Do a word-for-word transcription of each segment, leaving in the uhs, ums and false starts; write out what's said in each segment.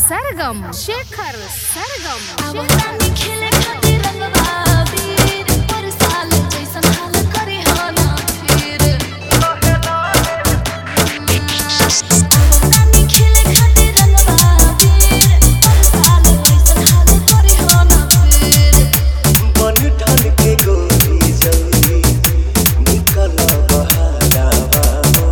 सरगम शेखर सरगम खेले खातिर रंगवा वीर पर साल जैसन हाल करे हो ना फिर रानी खेले खातिर रंगवा वीर पर साल जैसन हाल करे हो ना फिर बन ढल के गोरी जल्दी निकल बहारावा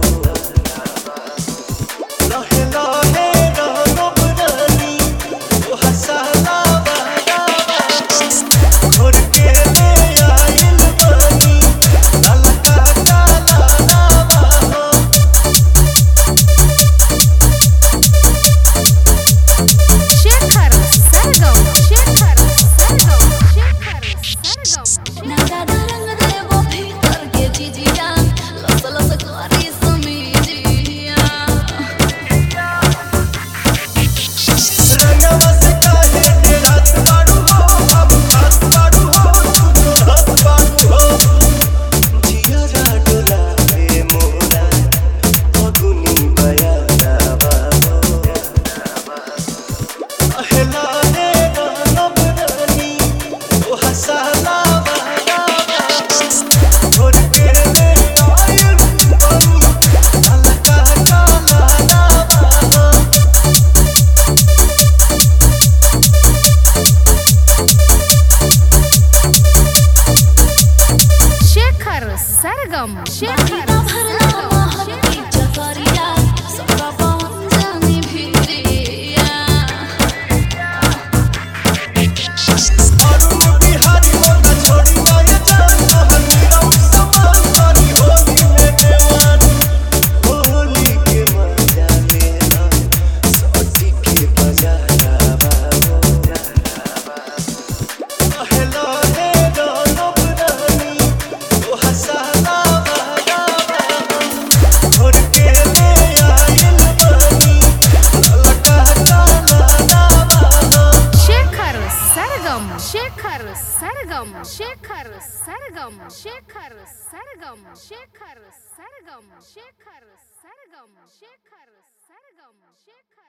लहे लहे रंगब रानी ओ हसाला बहारावा छोड़ के ले आइल बानी ललका डालावा शेखर सरगम शेखर सरगम शेखर सरगम नागा रंग देवो भीतर के जिजिया लस लस करी समीजिया रंगवा से काहे के रात बाड़ू हो अब रात बाड़ू हो तू रात बाड़ू हो जिया डोला रे मोरा फगुनी बयारावा अहला रे रंगब रानी ओ हसाला बहारावा छोड़ के ले आइल बानी ललका डालावा शेखर सरगम शेखर भरना महती चकरिया सबका पवन जानी भिरिया अरुण बिहारी मोटा छोड़ी गए जान कहनी रौ समान करी होली में देवान होली के मजा लेना सोची के बजारावा अहला रे रंगब रानी ओ हसाला बहारावा छोड़ के ले आइल बानी ललका डालावा शेखर सरगम शेखर सरगम शेखर सरगम शेखर सरगम शेखर सरगम शेखर सरगम शेखर सरगम शेखर